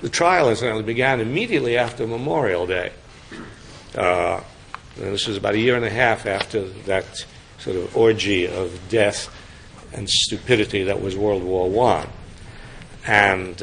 The trial, incidentally, began immediately after Memorial Day. This was about a year and a half after that sort of orgy of death and stupidity that was World War I, and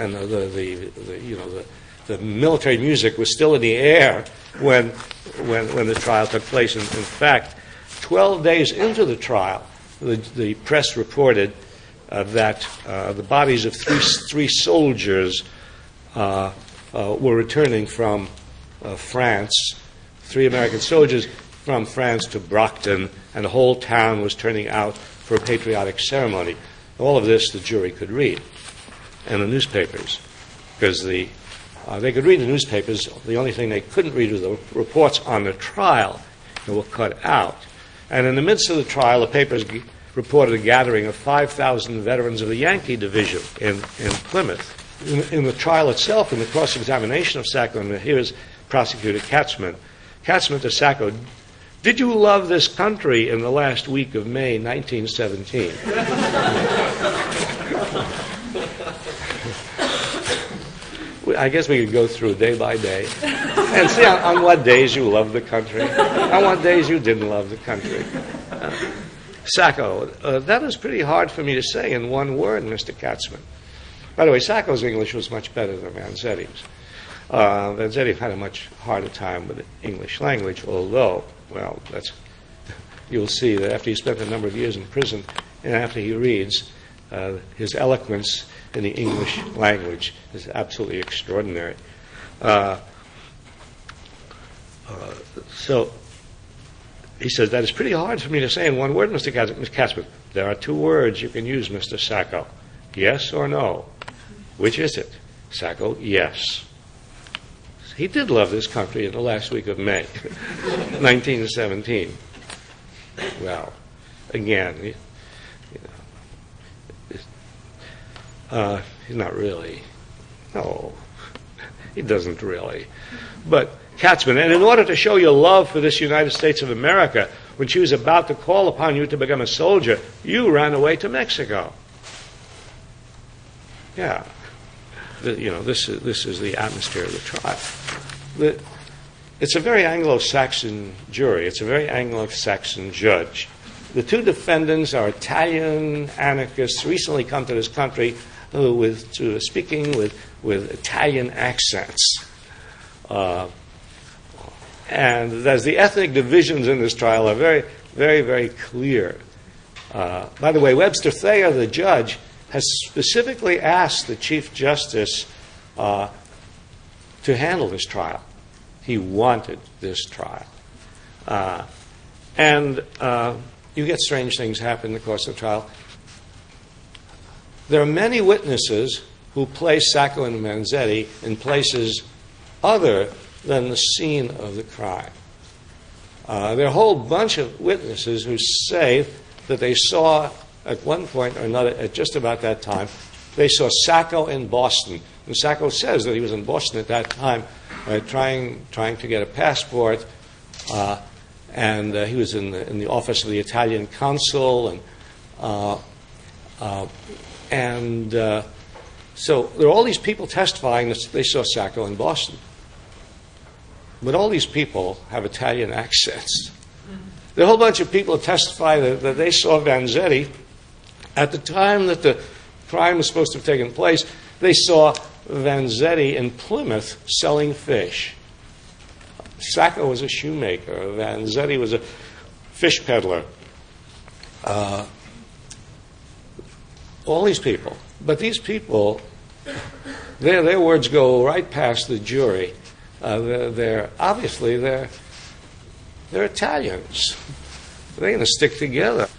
the military music was still in the air when the trial took place. In fact, 12 days into the trial, the press reported that the bodies of three soldiers were returning from France, 3 American soldiers from France to Brockton, and the whole town was turning out for a patriotic ceremony. All of this the jury could read in the newspapers, because they could read the newspapers. The only thing they couldn't read was the reports on the trial that were cut out. And in the midst of the trial, the papers reported a gathering of 5,000 veterans of the Yankee Division in Plymouth. In the trial itself, in the cross-examination of Sacco, and here's Prosecutor Katzman. Katzman to Sacco, did you love this country in the last week of May 1917? I guess we could go through day by day and see on what days you loved the country, on what days you didn't love the country. Sacco, that is pretty hard for me to say in one word, Mr. Katzman. By the way, Sacco's English was much better than Vanzetti's. Vanzetti had a much harder time with the English language, although, well, you'll see that after he spent a number of years in prison and after he reads, his eloquence in the English language is absolutely extraordinary. So he says, that is pretty hard for me to say in one word, Mr. Katzman. There are 2 words you can use, Mr. Sacco. Yes or no? Which is it? Sacco, yes. He did love this country in the last week of May, 1917. Well, again, he's not really. No, he doesn't really. But Katzman, and in order to show your love for this United States of America, when she was about to call upon you to become a soldier, you ran away to Mexico. Yeah. This is the atmosphere of the trial. It's a very Anglo-Saxon jury. It's a very Anglo-Saxon judge. The 2 defendants are Italian anarchists, recently come to this country speaking with Italian accents. And as the ethnic divisions in this trial are very, very, very clear. By the way, Webster Thayer, the judge, has specifically asked the Chief Justice to handle this trial. He wanted this trial. And you get strange things happen in the course of the trial. There are many witnesses who place Sacco and Vanzetti in places other than the scene of the crime. There are a whole bunch of witnesses who say that they saw at one point or another, at just about that time, they saw Sacco in Boston. And Sacco says that he was in Boston at that time trying to get a passport, and he was in the office of the Italian consul, and so there are all these people testifying that they saw Sacco in Boston. But all these people have Italian accents. There are a whole bunch of people who testify that they saw Vanzetti at the time that the crime was supposed to have taken place. They saw Vanzetti in Plymouth selling fish. Sacco was a shoemaker. Vanzetti was a fish peddler. All these people. But these people, their words go right past the jury. They're Italians. They're going to stick together.